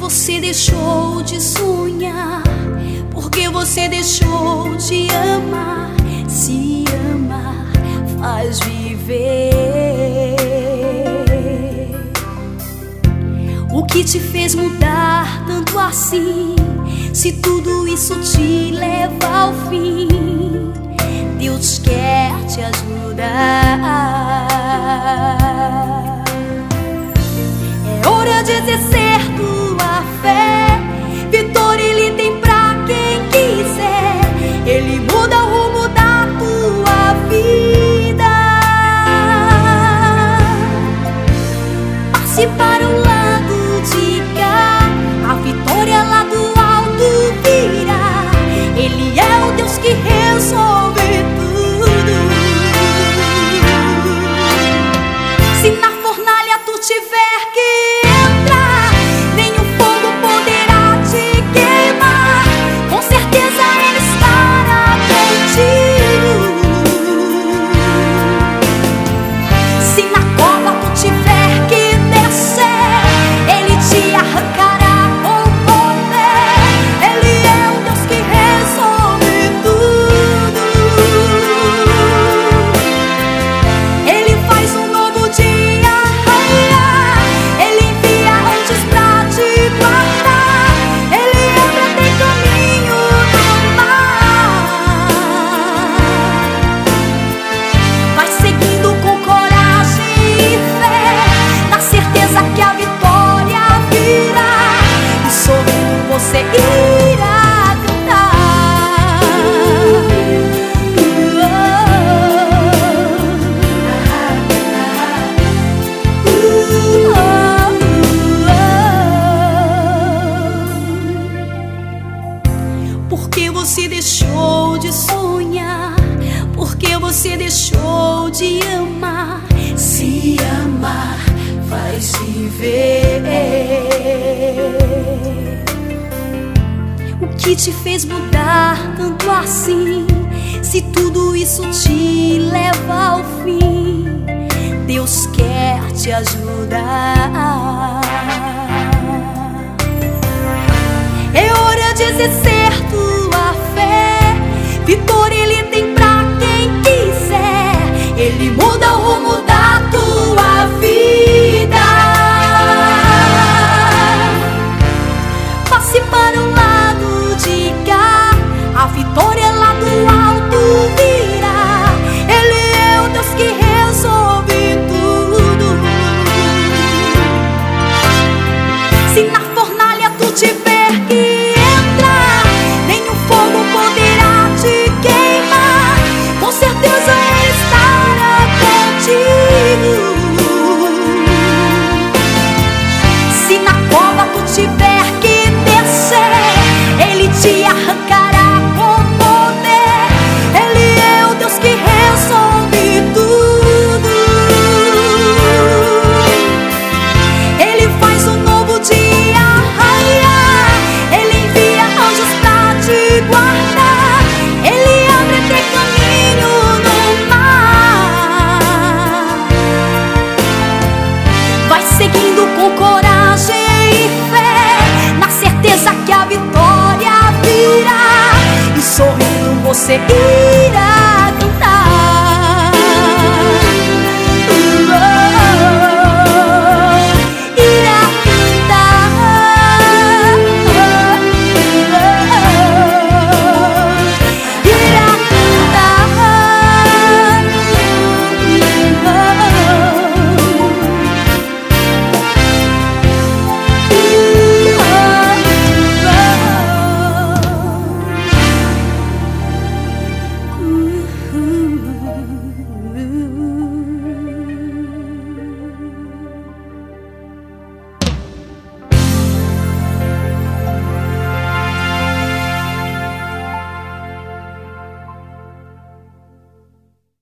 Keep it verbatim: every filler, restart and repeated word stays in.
você deixou de sonhar? Por que você deixou de amar? Se amar faz viver. O que te fez mudar tanto assim? Se tudo isso te leva ao fim, Deus quer te ajudar. É hora de exercer tua fé. Vitória Ele tem pra quem quiser. Ele muda o rumo da tua vida. Passe para o lado de cá, a vitória lá do alto virá. Ele é o Deus que resolve tudo. Se na fornalha tu tiver que entrar, nenhum fogo poderá te queimar. Com certeza Ele estará contigo. Se na cova tu tiver que descer, Ele te arrancará com poder. Ele é o Deus que resolve tudo. Ele faz um novo dia raiar. Ele envia anjos pra te guardar. Ele abre até caminho no mar. Vai seguindo com coragem e fé, na certeza que a vitória virá. E sorrindo você irá cantar. Por que você deixou de sonhar? Por que você deixou de amar? Se amar faz viver. O que te fez mudar tanto assim? Se tudo isso te leva ao fim, Deus quer te ajudar. É hora de exercer tua fé. Vitória Ele tem pra quem quiser. Ele muda o rumo da tua vida. Passe para o lado de cá, a vitória lá do alto virá. Ele é o Deus que resolve tudo. Se na fornalha tu tiver que entrar, nenhum fogo poderá te queimar. Com certeza Ele estará contigo. Se na cova tu tiver que descer, Ele te arrancará com poder. Ele é o Deus que resolve tudo. Ele faz um novo dia raiar. Ele envia anjos pra te guardar. Ele abre até caminho no mar. Vai seguindo com coragem e fé, na certeza que a vitória virá. E sorrindo você irá